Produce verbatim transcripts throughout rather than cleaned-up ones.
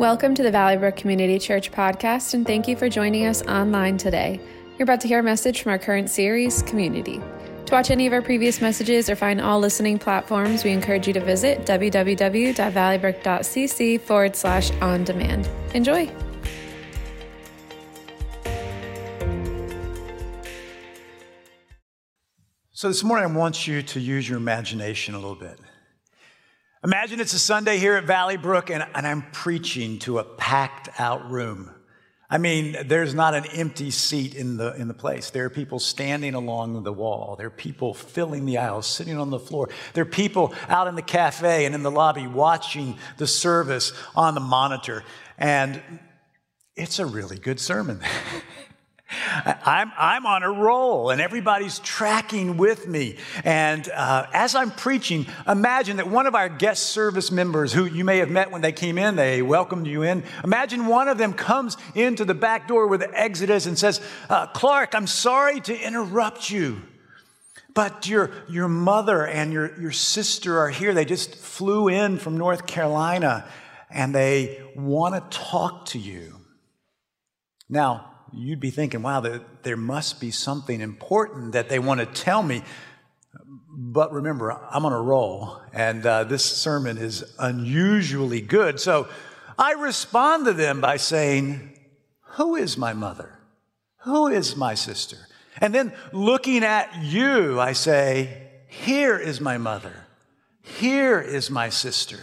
Welcome to the Valley Brook Community Church podcast, and thank you for joining us online today. You're about to hear a message from our current series, Community. To watch any of our previous messages or find all listening platforms, we encourage you to visit www.valleybrook.cc forward slash on demand. Enjoy. So this morning, I want you to use your imagination a little bit. Imagine it's a Sunday here at Valley Brook, and, and I'm preaching to a packed out room. I mean, there's not an empty seat in the in the place. There are people standing along the wall. There are people filling the aisles, sitting on the floor. There are people out in the cafe and in the lobby watching the service on the monitor. And it's a really good sermon. I'm, I'm on a roll, and everybody's tracking with me. And uh, as I'm preaching, imagine that one of our guest service members, who you may have met when they came in, they welcomed you in. Imagine one of them comes into the back door where the exit is and says, uh, Clark, I'm sorry to interrupt you, but your, your mother and your, your sister are here. They just flew in from North Carolina, and they want to talk to you. Now, you'd be thinking, wow, there must be something important that they want to tell me. But remember, I'm on a roll, and uh, this sermon is unusually good. So I respond to them by saying, who is my mother? Who is my sister? And then looking at you, I say, here is my mother. Here is my sister.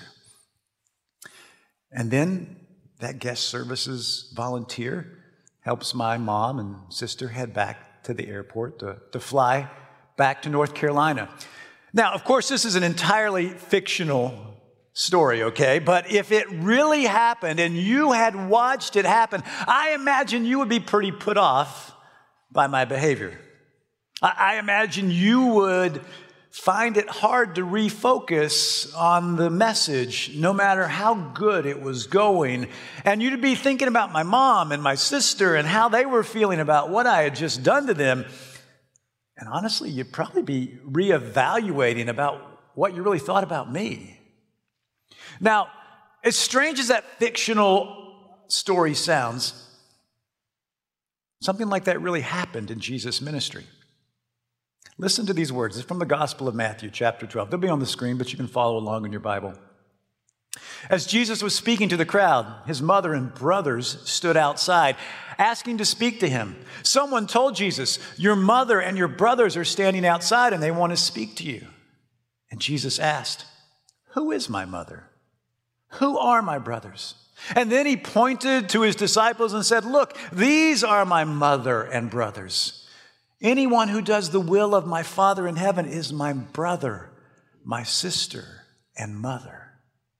And then that guest services volunteer helps my mom and sister head back to the airport to, to fly back to North Carolina. Now, of course, this is an entirely fictional story, okay? But if it really happened and you had watched it happen, I imagine you would be pretty put off by my behavior. I, I imagine you would find it hard to refocus on the message, no matter how good it was going. And you'd be thinking about my mom and my sister and how they were feeling about what I had just done to them. And honestly, you'd probably be reevaluating about what you really thought about me. Now, as strange as that fictional story sounds, something like that really happened in Jesus' ministry. Listen to these words. It's from the Gospel of Matthew, chapter twelve. They'll be on the screen, but you can follow along in your Bible. As Jesus was speaking to the crowd, his mother and brothers stood outside, asking to speak to him. Someone told Jesus, your mother and your brothers are standing outside, and they want to speak to you. And Jesus asked, who is my mother? Who are my brothers? And then he pointed to his disciples and said, look, these are my mother and brothers. Anyone who does the will of my Father in heaven is my brother, my sister, and mother.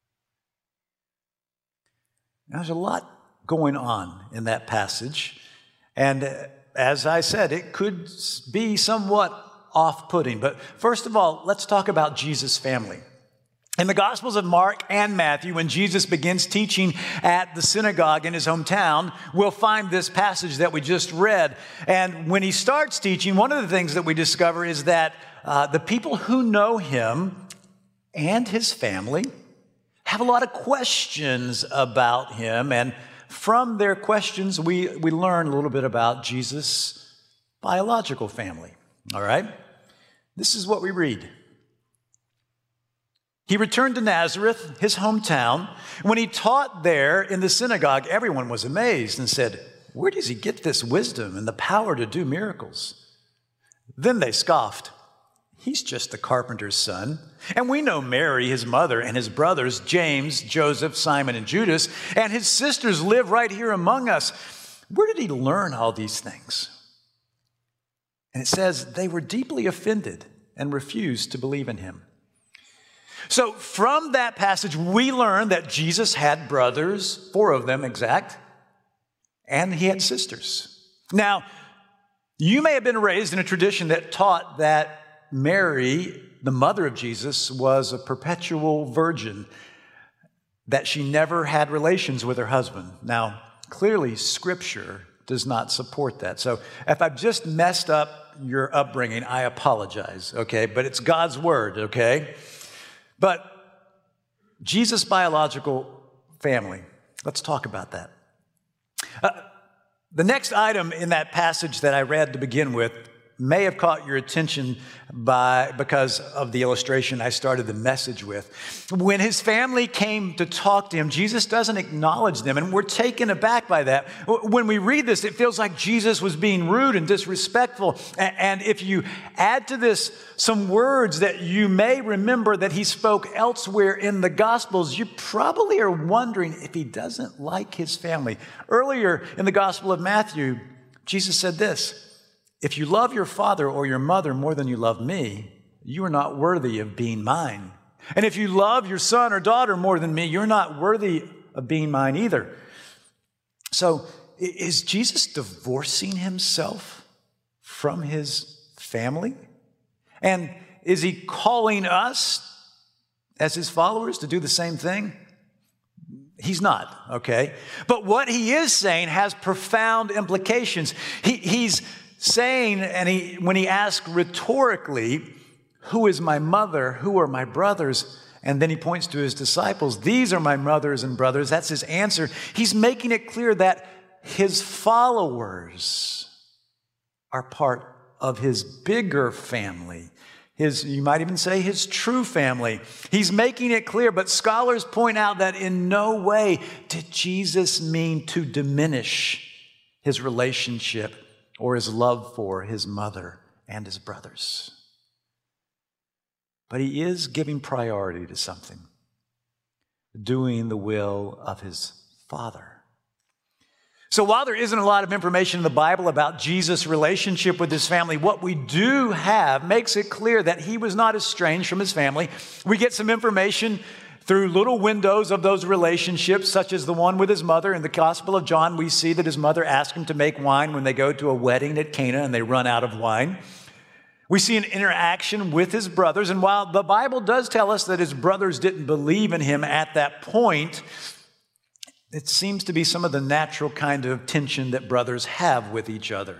Now, there's a lot going on in that passage. And as I said, it could be somewhat off-putting. But first of all, let's talk about Jesus' family. In the Gospels of Mark and Matthew, when Jesus begins teaching at the synagogue in his hometown, we'll find this passage that we just read. And when he starts teaching, one of the things that we discover is that uh, the people who know him and his family have a lot of questions about him. And from their questions, we, we learn a little bit about Jesus' biological family. All right? This is what we read. He returned to Nazareth, his hometown. When he taught there in the synagogue, everyone was amazed and said, where does he get this wisdom and the power to do miracles? Then they scoffed. He's just the carpenter's son. And we know Mary, his mother, and his brothers, James, Joseph, Simon, and Judas, and his sisters live right here among us. Where did he learn all these things? And it says they were deeply offended and refused to believe in him. So from that passage, we learn that Jesus had brothers, four of them exact, and he had sisters. Now, you may have been raised in a tradition that taught that Mary, the mother of Jesus, was a perpetual virgin, that she never had relations with her husband. Now, clearly, Scripture does not support that. So if I've just messed up your upbringing, I apologize, okay? But it's God's word, okay? But Jesus' biological family Let's talk about that. Uh, the next item in that passage that I read to begin with may have caught your attention by because of the illustration I started the message with. When his family came to talk to him, Jesus doesn't acknowledge them, and we're taken aback by that. When we read this, it feels like Jesus was being rude and disrespectful. And if you add to this some words that you may remember that he spoke elsewhere in the Gospels, you probably are wondering if he doesn't like his family. Earlier in the Gospel of Matthew, Jesus said this: "If you love your father or your mother more than you love me, you are not worthy of being mine. And if you love your son or daughter more than me, you're not worthy of being mine either." So is Jesus divorcing himself from his family? And is he calling us as his followers to do the same thing? He's not, okay? But what he is saying has profound implications. He, he's saying, and he, when he asked rhetorically, "Who is my mother? Who are my brothers?" And then he points to his disciples, "These are my mothers and brothers." That's his answer. He's making it clear that his followers are part of his bigger family. His, you might even say his true family. He's making it clear, but scholars point out that in no way did Jesus mean to diminish his relationship or his love for his mother and his brothers. But he is giving priority to something, doing the will of his Father. So while there isn't a lot of information in the Bible about Jesus' relationship with his family, what we do have makes it clear that he was not estranged from his family. We get some information through little windows of those relationships, such as the one with his mother. In the Gospel of John, we see that his mother asked him to make wine when they go to a wedding at Cana and they run out of wine. We see an interaction with his brothers, and while the Bible does tell us that his brothers didn't believe in him at that point, it seems to be some of the natural kind of tension that brothers have with each other.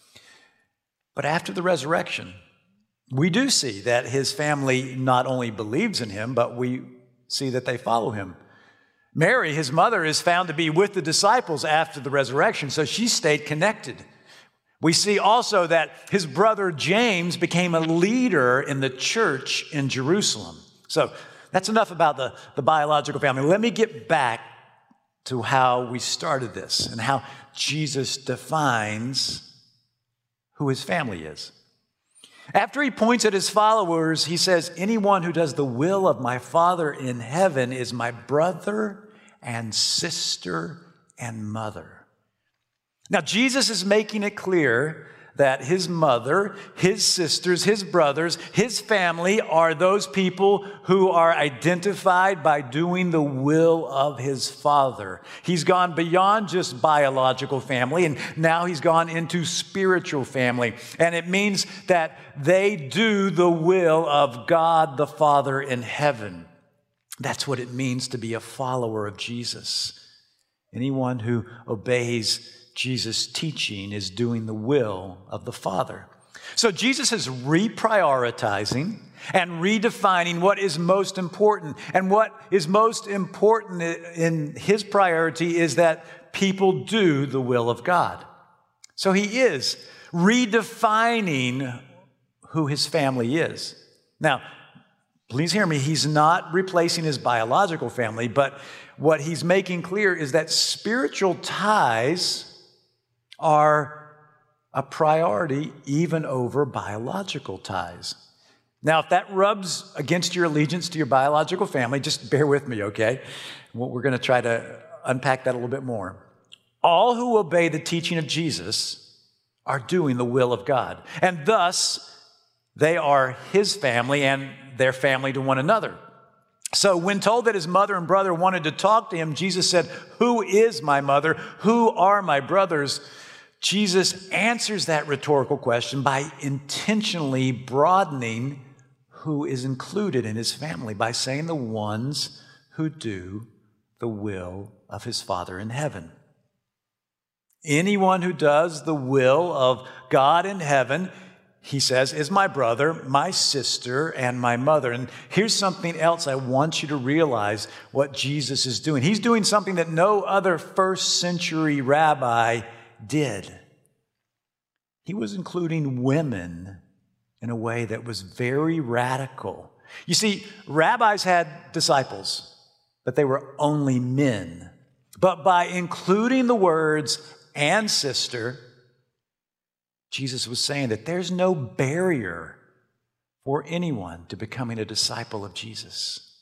But after the resurrection, we do see that his family not only believes in him, but we see that they follow him. Mary, his mother, is found to be with the disciples after the resurrection, so she stayed connected. We see also that his brother James became a leader in the church in Jerusalem. So that's enough about the, the biological family. Let me get back to how we started this and how Jesus defines who his family is. After he points at his followers, he says, "Anyone who does the will of my Father in heaven is my brother and sister and mother." Now, Jesus is making it clear that his mother, his sisters, his brothers, his family are those people who are identified by doing the will of his Father. He's gone beyond just biological family, and now he's gone into spiritual family. And it means that they do the will of God the Father in heaven. That's what it means to be a follower of Jesus. Anyone who obeys Jesus' teaching is doing the will of the Father. So Jesus is reprioritizing and redefining what is most important. And what is most important in his priority is that people do the will of God. So he is redefining who his family is. Now, please hear me, he's not replacing his biological family, but what he's making clear is that spiritual ties are a priority even over biological ties. Now, if that rubs against your allegiance to your biological family, just bear with me, okay? We're going to try to unpack that a little bit more. All who obey the teaching of Jesus are doing the will of God, and thus they are his family and their family to one another. So when told that his mother and brother wanted to talk to him, Jesus said, "Who is my mother? Who are my brothers?" Jesus answers that rhetorical question by intentionally broadening who is included in his family by saying the ones who do the will of his Father in heaven. Anyone who does the will of God in heaven, he says, is my brother, my sister, and my mother. And here's something else I want you to realize what Jesus is doing. He's doing something that no other first century rabbi did. He was including women in a way that was very radical. You see, rabbis had disciples, but they were only men. But by including the words and sister, Jesus was saying that there's no barrier for anyone to becoming a disciple of Jesus.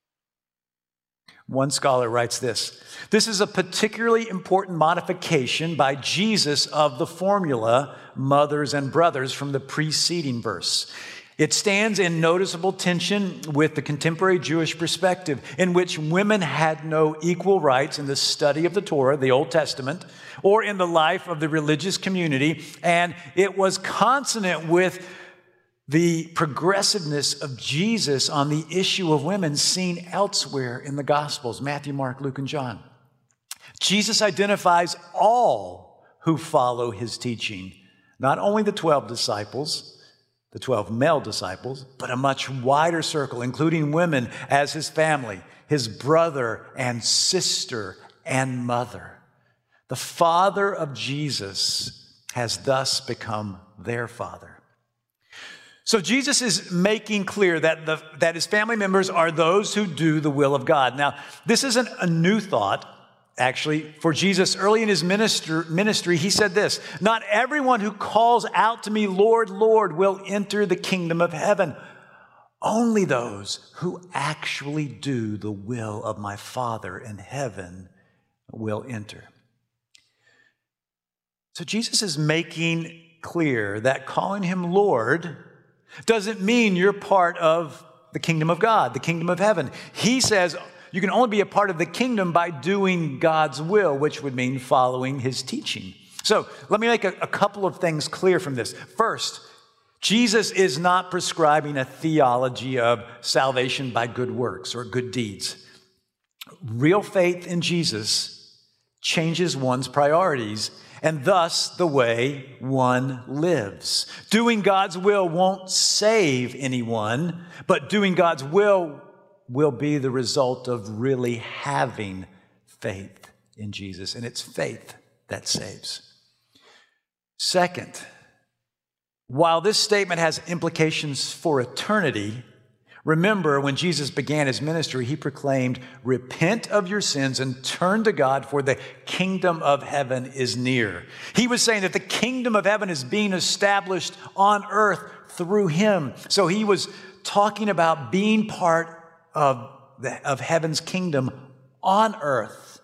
One scholar writes this: this is a particularly important modification by Jesus of the formula mothers and brothers from the preceding verse. It stands in noticeable tension with the contemporary Jewish perspective, in which women had no equal rights in the study of the Torah, the Old Testament, or in the life of the religious community, and it was consonant with the progressiveness of Jesus on the issue of women seen elsewhere in the Gospels, Matthew, Mark, Luke, and John. Jesus identifies all who follow his teaching, not only the twelve disciples, the twelve male disciples, but a much wider circle, including women as his family, his brother and sister and mother. The father of Jesus has thus become their father. So Jesus is making clear that, the, that his family members are those who do the will of God. Now, this isn't a new thought. Actually, for Jesus, early in his minister, ministry, he said this: not everyone who calls out to me, Lord, Lord, will enter the kingdom of heaven. Only those who actually do the will of my Father in heaven will enter. So Jesus is making clear that calling him Lord doesn't mean you're part of the kingdom of God, the kingdom of heaven. He says you can only be a part of the kingdom by doing God's will, which would mean following his teaching. So let me make a, a couple of things clear from this. First, Jesus is not prescribing a theology of salvation by good works or good deeds. Real faith in Jesus changes one's priorities and thus the way one lives. Doing God's will won't save anyone, but doing God's will will be the result of really having faith in Jesus, and it's faith that saves. Second, while this statement has implications for eternity, remember when Jesus began his ministry, he proclaimed, repent of your sins and turn to God, for the kingdom of heaven is near. He was saying that the kingdom of heaven is being established on earth through him. So he was talking about being part of, the, of heaven's kingdom on earth,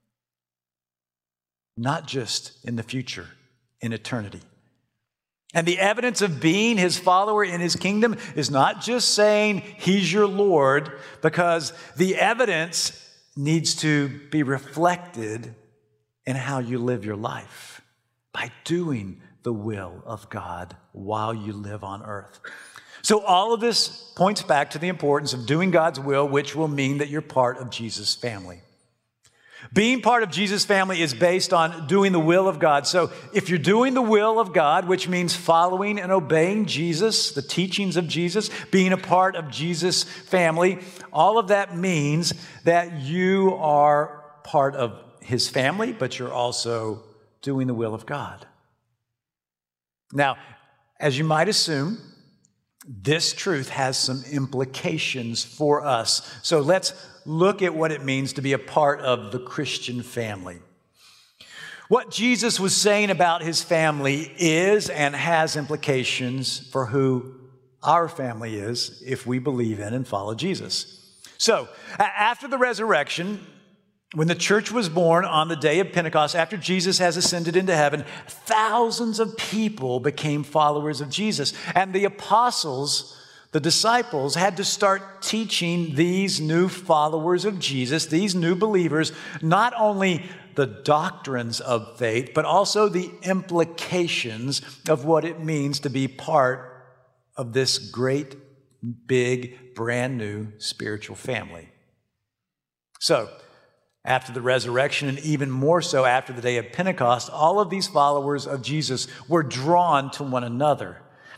not just in the future, in eternity. And the evidence of being his follower in his kingdom is not just saying he's your Lord, because the evidence needs to be reflected in how you live your life by doing the will of God while you live on earth. So all of this points back to the importance of doing God's will, which will mean that you're part of Jesus' family. Being part of Jesus' family is based on doing the will of God. So if you're doing the will of God, which means following and obeying Jesus, the teachings of Jesus, being a part of Jesus' family, all of that means that you are part of his family, but you're also doing the will of God. Now, as you might assume, this truth has some implications for us. So let's look at what it means to be a part of the Christian family. What Jesus was saying about his family is and has implications for who our family is if we believe in and follow Jesus. So after the resurrection, when the church was born on the day of Pentecost, after Jesus has ascended into heaven, thousands of people became followers of Jesus. And the apostles, the disciples, had to start teaching these new followers of Jesus, these new believers, not only the doctrines of faith, but also the implications of what it means to be part of this great, big, brand new spiritual family. So, after the resurrection, and even more so after the day of Pentecost, all of these followers of Jesus were drawn to one another.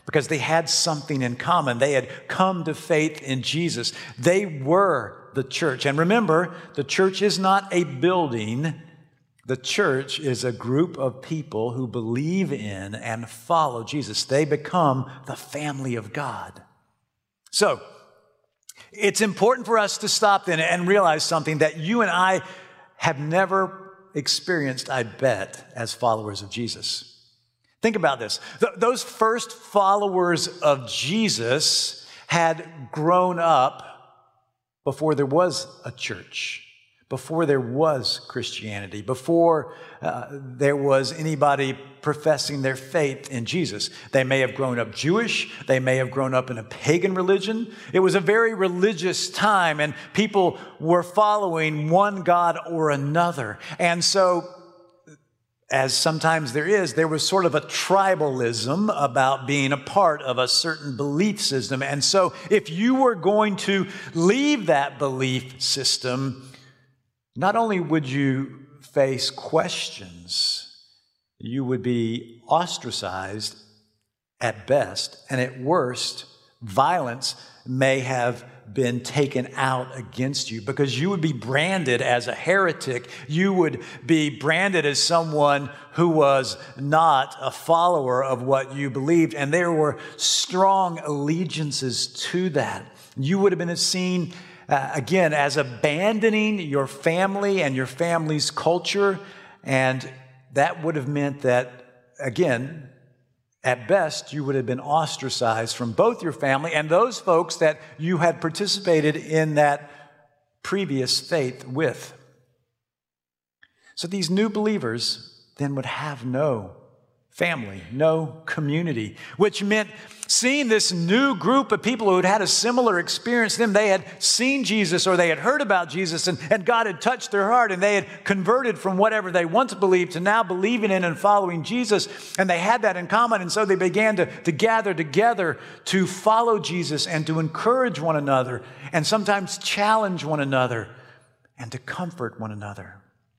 because they had something in common. They had come to faith in Jesus. They were the church. And remember, the church is not a building. The church is a group of people who believe in and follow Jesus. They become the family of God. So, it's important for us to stop then and realize something that you and I have never experienced, I bet, as followers of Jesus. Think about this. Th- those first followers of Jesus had grown up before there was a church, before there was Christianity, before uh, there was anybody professing their faith in Jesus. They may have grown up Jewish. They may have grown up in a pagan religion. It was a very religious time, and people were following one God or another. And so, as sometimes there is, there was sort of a tribalism about being a part of a certain belief system. And so if you were going to leave that belief system, not only would you face questions, you would be ostracized at best, and at worst, violence may have been taken out against you because you would be branded as a heretic. You would be branded as someone who was not a follower of what you believed, and there were strong allegiances to that. You would have been seen, uh, again, as abandoning your family and your family's culture, and that would have meant that, again, at best, you would have been ostracized from both your family and those folks that you had participated in that previous faith with. So these new believers then would have no family, no community, which meant seeing this new group of people who had had a similar experience to them. They had seen Jesus, or they had heard about Jesus, and, and God had touched their heart, and they had converted from whatever they once believed to now believing in and following Jesus, and they had that in common. And so they began to, to gather together to follow Jesus and to encourage one another and sometimes challenge one another and to comfort one another.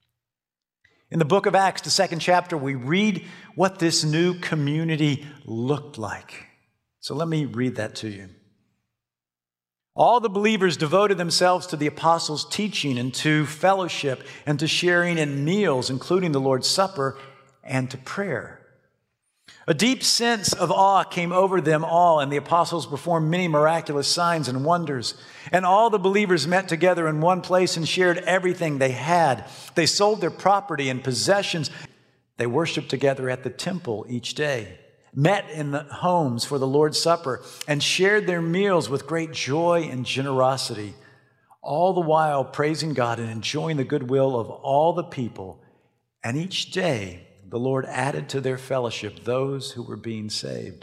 In the book of Acts, the second chapter, we read what this new community looked like. So let me read that to you. All the believers devoted themselves to the apostles' teaching and to fellowship and to sharing in meals, including the Lord's Supper, and to prayer. A deep sense of awe came over them all, and the apostles performed many miraculous signs and wonders. And all the believers met together in one place and shared everything they had. They sold their property and possessions. They worshiped together at the temple each day, met in the homes for the Lord's Supper, and shared their meals with great joy and generosity, all the while praising God and enjoying the goodwill of all the people. And each day, the Lord added to their fellowship those who were being saved.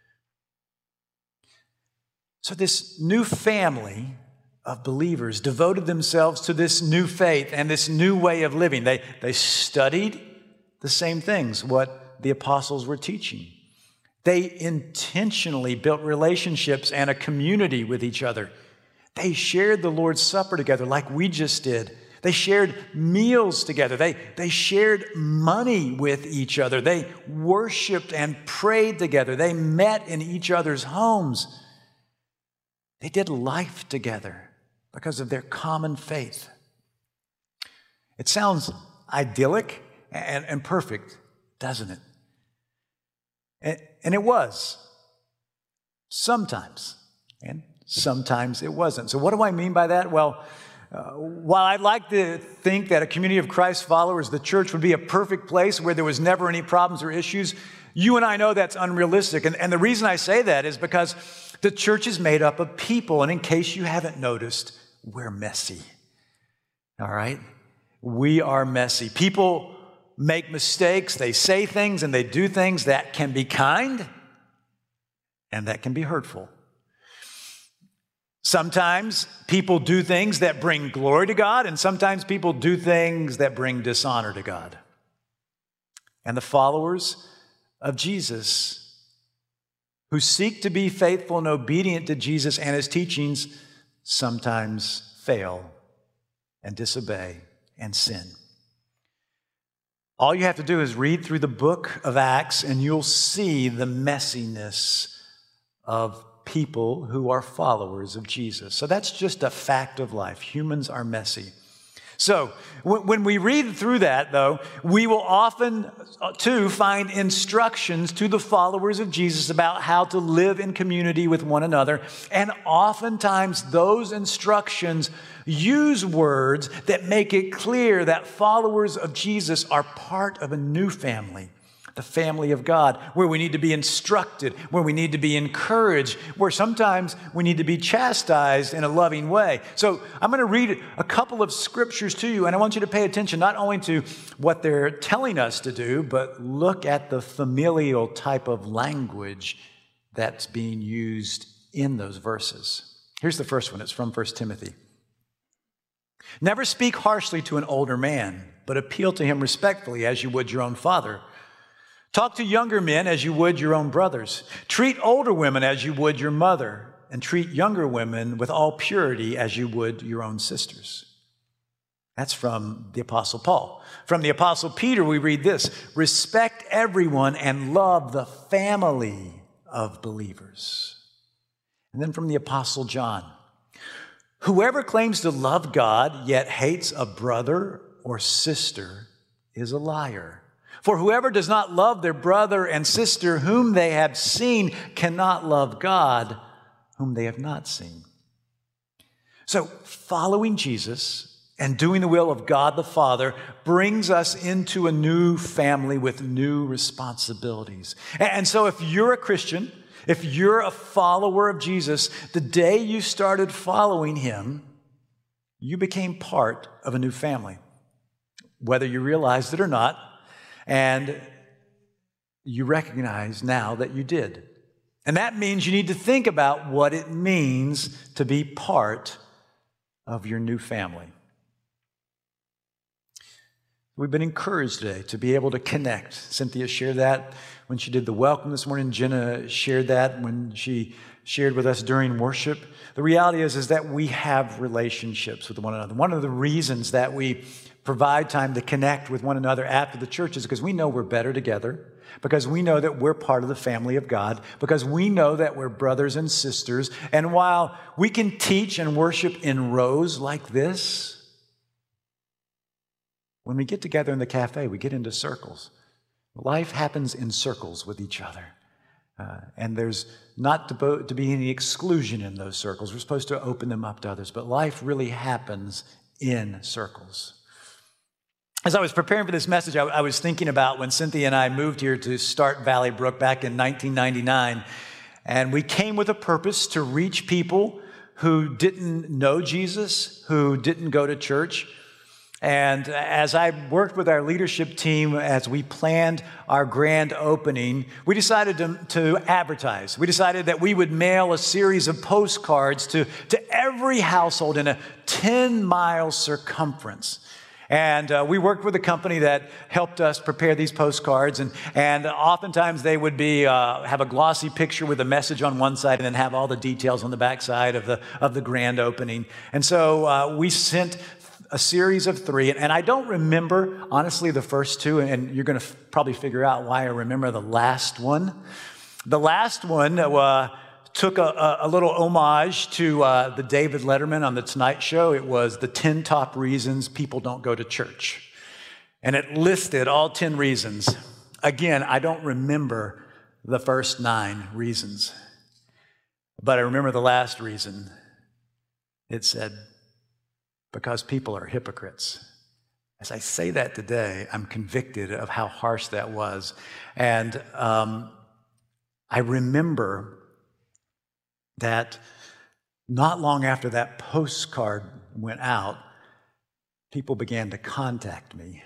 So this new family of believers devoted themselves to this new faith and this new way of living. They, they studied the same things, what the apostles were teaching. They intentionally built relationships and a community with each other. They shared the Lord's Supper together like we just did. They shared meals together. They, they shared money with each other. They worshiped and prayed together. They met in each other's homes. They did life together because of their common faith. It sounds idyllic and, and perfect, doesn't it? And, and it was. Sometimes. And sometimes it wasn't. So what do I mean by that? Well, Uh, while I'd like to think that a community of Christ followers, the church, would be a perfect place where there was never any problems or issues, you and I know that's unrealistic. And, and the reason I say that is because the church is made up of people. And in case you haven't noticed, we're messy. All right? We are messy. People make mistakes. They say things and they do things that can be kind and that can be hurtful. Sometimes people do things that bring glory to God, and sometimes people do things that bring dishonor to God. And the followers of Jesus, who seek to be faithful and obedient to Jesus and his teachings, sometimes fail and disobey and sin. All you have to do is read through the book of Acts, and you'll see the messiness of people who are followers of Jesus. So that's just a fact of life. Humans are messy. So when we read through that, though, we will often, too, find instructions to the followers of Jesus about how to live in community with one another. And oftentimes those instructions use words that make it clear that followers of Jesus are part of a new family, the family of God, where we need to be instructed, where we need to be encouraged, where sometimes we need to be chastised in a loving way. So I'm going to read a couple of scriptures to you, and I want you to pay attention not only to what they're telling us to do, but look at the familial type of language that's being used in those verses. Here's the first one. It's from First Timothy. Never speak harshly to an older man, but appeal to him respectfully as you would your own father. Talk to younger men as you would your own brothers. Treat older women as you would your mother, and treat younger women with all purity as you would your own sisters. That's from the Apostle Paul. From the Apostle Peter, we read this: respect everyone and love the family of believers. And then from the Apostle John, whoever claims to love God yet hates a brother or sister is a liar. For whoever does not love their brother and sister whom they have seen cannot love God whom they have not seen. So following Jesus and doing the will of God the Father brings us into a new family with new responsibilities. And so if you're a Christian, if you're a follower of Jesus, the day you started following him, you became part of a new family, whether you realized it or not. And you recognize now that you did. And that means you need to think about what it means to be part of your new family. We've been encouraged today to be able to connect. Cynthia shared that when she did the welcome this morning. Jenna shared that when she shared with us during worship. The reality is, is that we have relationships with one another. One of the reasons that we provide time to connect with one another after the church is because we know we're better together, because we know that we're part of the family of God, because we know that we're brothers and sisters. And while we can teach and worship in rows like this, when we get together in the cafe, we get into circles. Life happens in circles with each other. Uh, and there's not to, bo- to be any exclusion in those circles. We're supposed to open them up to others, but life really happens in circles. As I was preparing for this message, I, I was thinking about when Cynthia and I moved here to start Valley Brook back in nineteen ninety-nine, and we came with a purpose to reach people who didn't know Jesus, who didn't go to church. And as I worked with our leadership team, as we planned our grand opening, we decided to, to advertise. We decided that we would mail a series of postcards to, to every household in a ten-mile circumference. And uh, we worked with a company that helped us prepare these postcards. And, and oftentimes they would be uh, have a glossy picture with a message on one side and then have all the details on the back side of the, of the grand opening. And so uh, we sent a series of three, and I don't remember, honestly, the first two, and you're going to f- probably figure out why I remember the last one. The last one uh, took a, a little homage to uh, the David Letterman on The Tonight Show. It was the ten top reasons people don't go to church. And it listed all ten reasons. Again, I don't remember the first nine reasons, but I remember the last reason. It said, because people are hypocrites. As I say that today, I'm convicted of how harsh that was. And um, I remember that not long after that postcard went out, people began to contact me.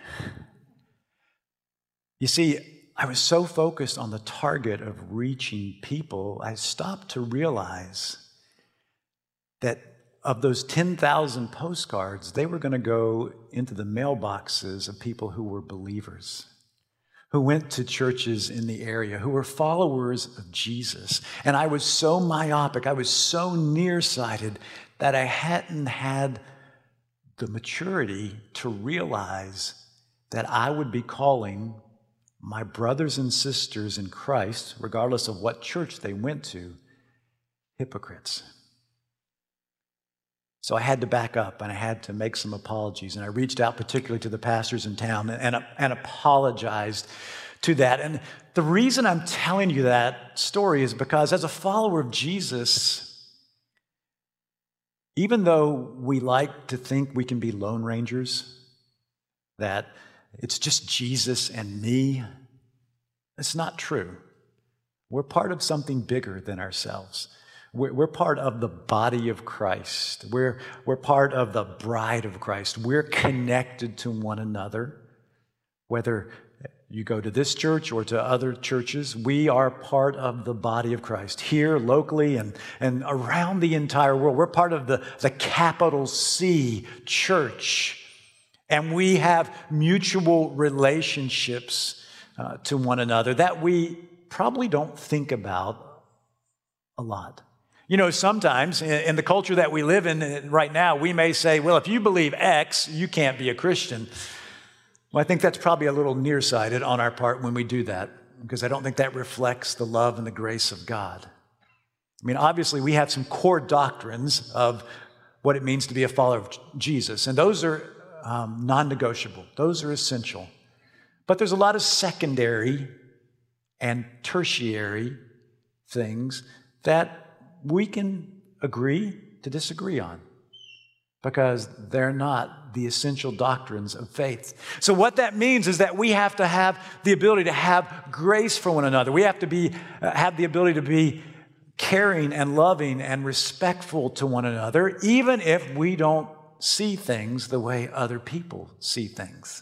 You see, I was so focused on the target of reaching people, I stopped to realize that of those ten thousand postcards, they were going to go into the mailboxes of people who were believers, who went to churches in the area, who were followers of Jesus. And I was so myopic, I was so nearsighted that I hadn't had the maturity to realize that I would be calling my brothers and sisters in Christ, regardless of what church they went to, hypocrites. So I had to back up and I had to make some apologies. And I reached out particularly to the pastors in town and, and, and apologized to that. And the reason I'm telling you that story is because as a follower of Jesus, even though we like to think we can be Lone Rangers, that it's just Jesus and me, it's not true. We're part of something bigger than ourselves. We're, we're part of the body of Christ. We're, we're part of the bride of Christ. We're connected to one another. Whether you go to this church or to other churches, we are part of the body of Christ. Here, locally, and, and around the entire world. We're part of the, the capital C church. And we have mutual relationships uh, to one another that we probably don't think about a lot. You know, sometimes in, in the culture that we live in right now, we may say, well, if you believe X, you can't be a Christian. Well, I think that's probably a little nearsighted on our part when we do that, because I don't think that reflects the love and the grace of God. I mean, obviously, we have some core doctrines of what it means to be a follower of Jesus, and those are um, non-negotiable. Those are essential. But there's a lot of secondary and tertiary things that we can agree to disagree on because they're not the essential doctrines of faith. So what that means is that we have to have the ability to have grace for one another. We have to be uh, have the ability to be caring and loving and respectful to one another, even if we don't see things the way other people see things.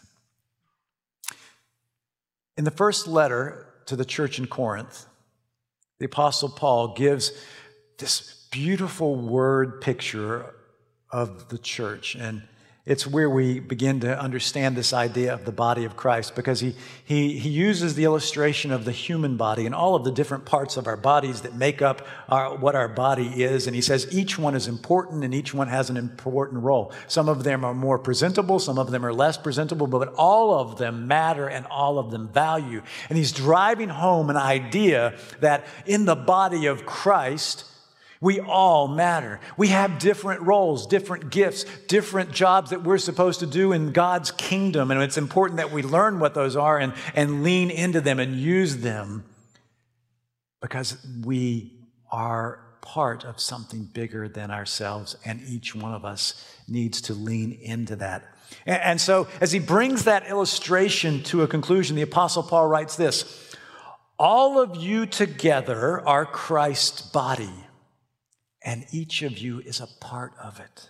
In the first letter to the church in Corinth, the Apostle Paul gives this beautiful word picture of the church. And it's where we begin to understand this idea of the body of Christ, because he, he, he uses the illustration of the human body and all of the different parts of our bodies that make up our, what our body is. And he says each one is important and each one has an important role. Some of them are more presentable, some of them are less presentable, but all of them matter and all of them value. And he's driving home an idea that in the body of Christ, we all matter. We have different roles, different gifts, different jobs that we're supposed to do in God's kingdom. And it's important that we learn what those are and, and lean into them and use them, because we are part of something bigger than ourselves, and each one of us needs to lean into that. And, and so as he brings that illustration to a conclusion, the Apostle Paul writes this: all of you together are Christ's body, and each of you is a part of it.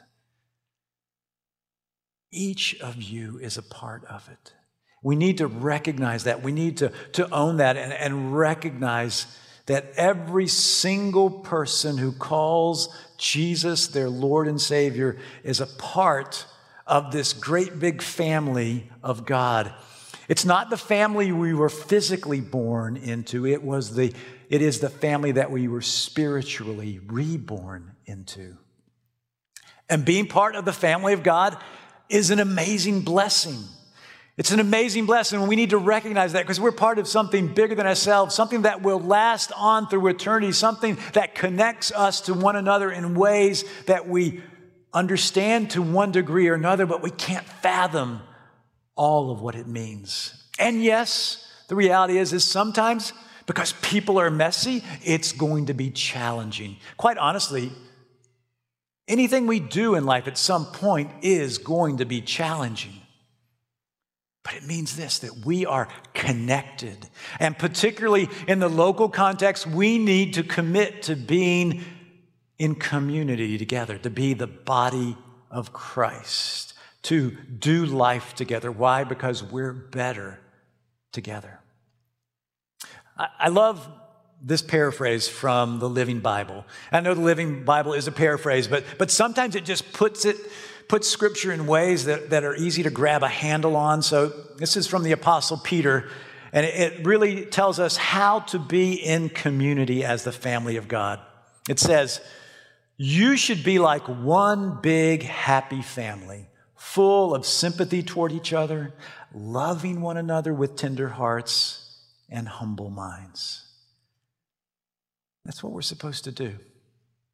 Each of you is a part of it. We need to recognize that. We need to, to own that and, and recognize that every single person who calls Jesus their Lord and Savior is a part of this great big family of God. It's not the family we were physically born into. It was the It is the family that we were spiritually reborn into. And being part of the family of God is an amazing blessing. It's an amazing blessing, and we need to recognize that, because we're part of something bigger than ourselves, something that will last on through eternity, something that connects us to one another in ways that we understand to one degree or another, but we can't fathom all of what it means. And yes, the reality is, is sometimes, because people are messy, it's going to be challenging. Quite honestly, anything we do in life at some point is going to be challenging. But it means this, that we are connected. And particularly in the local context, we need to commit to being in community together, to be the body of Christ, to do life together. Why? Because we're better together. I love this paraphrase from the Living Bible. I know the Living Bible is a paraphrase, but, but sometimes it just puts it, puts Scripture in ways that, that are easy to grab a handle on. So this is from the Apostle Peter, and it, it really tells us how to be in community as the family of God. It says, you should be like one big happy family, full of sympathy toward each other, loving one another with tender hearts and humble minds. That's what we're supposed to do.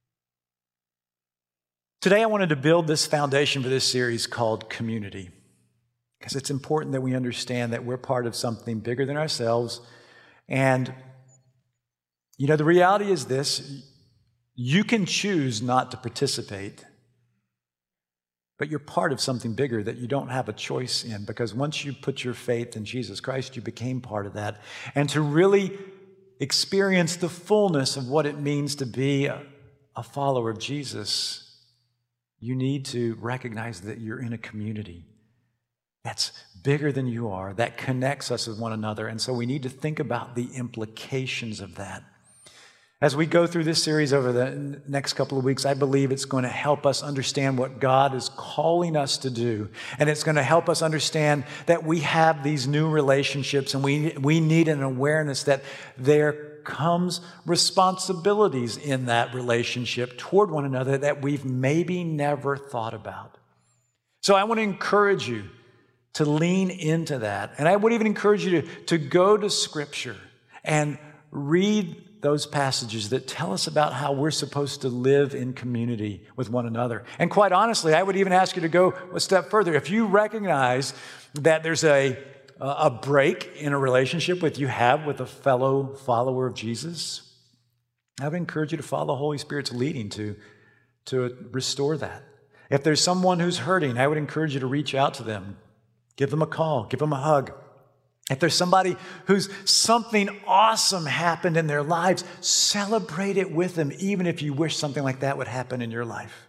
Today, I wanted to build this foundation for this series called Community, because it's important that we understand that we're part of something bigger than ourselves. And, you know, the reality is this: you can choose not to participate, but you're part of something bigger that you don't have a choice in, because once you put your faith in Jesus Christ, you became part of that. And to really experience the fullness of what it means to be a, a follower of Jesus, you need to recognize that you're in a community that's bigger than you are, that connects us with one another. And so we need to think about the implications of that. As we go through this series over the next couple of weeks, I believe it's going to help us understand what God is calling us to do. And it's going to help us understand that we have these new relationships, and we, we need an awareness that there comes responsibilities in that relationship toward one another that we've maybe never thought about. So I want to encourage you to lean into that. And I would even encourage you to, to go to Scripture and read those passages that tell us about how we're supposed to live in community with one another. And quite honestly, I would even ask you to go a step further. If you recognize that there's a, a break in a relationship with you have with a fellow follower of Jesus, I would encourage you to follow the Holy Spirit's leading to, to restore that. If there's someone who's hurting, I would encourage you to reach out to them. Give them a call. Give them a hug. If there's somebody who's something awesome happened in their lives, celebrate it with them, even if you wish something like that would happen in your life.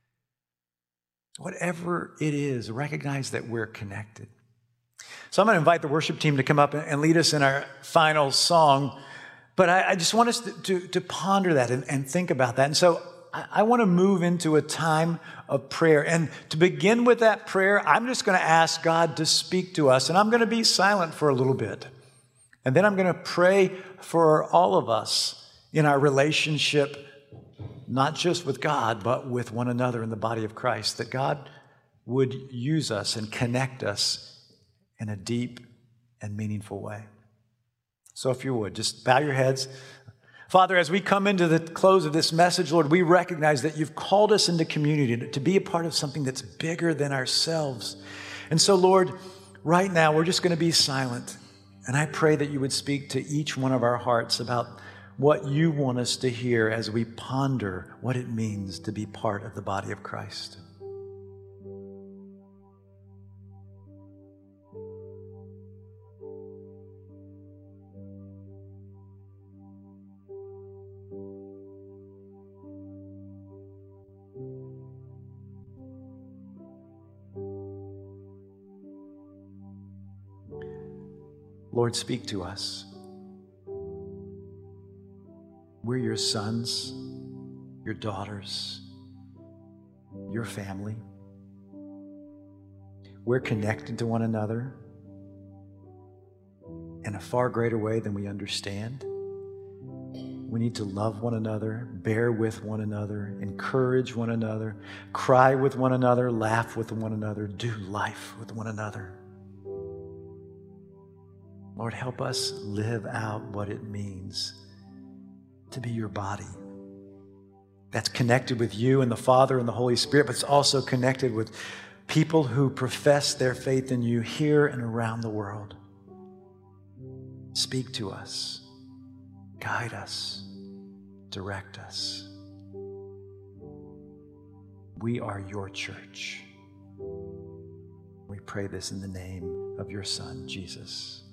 Whatever it is, recognize that we're connected. So I'm going to invite the worship team to come up and lead us in our final song. But I, I just want us to, to, to ponder that and, and think about that. And so I, I want to move into a time of prayer. And to begin with that prayer, I'm just going to ask God to speak to us. And I'm going to be silent for a little bit. And then I'm going to pray for all of us in our relationship, not just with God, but with one another in the body of Christ, that God would use us and connect us in a deep and meaningful way. So if you would, just bow your heads. Father, as we come into the close of this message, Lord, we recognize that you've called us into community to be a part of something that's bigger than ourselves. And so, Lord, right now, we're just going to be silent. And I pray that you would speak to each one of our hearts about what you want us to hear as we ponder what it means to be part of the body of Christ. Lord, speak to us. We're your sons, your daughters, your family. We're connected to one another in a far greater way than we understand. We need to love one another, bear with one another, encourage one another, cry with one another, laugh with one another, do life with one another. Lord, help us live out what it means to be your body that's connected with you and the Father and the Holy Spirit, but it's also connected with people who profess their faith in you here and around the world. Speak to us, guide us, direct us. We are your church. We pray this in the name of your Son, Jesus.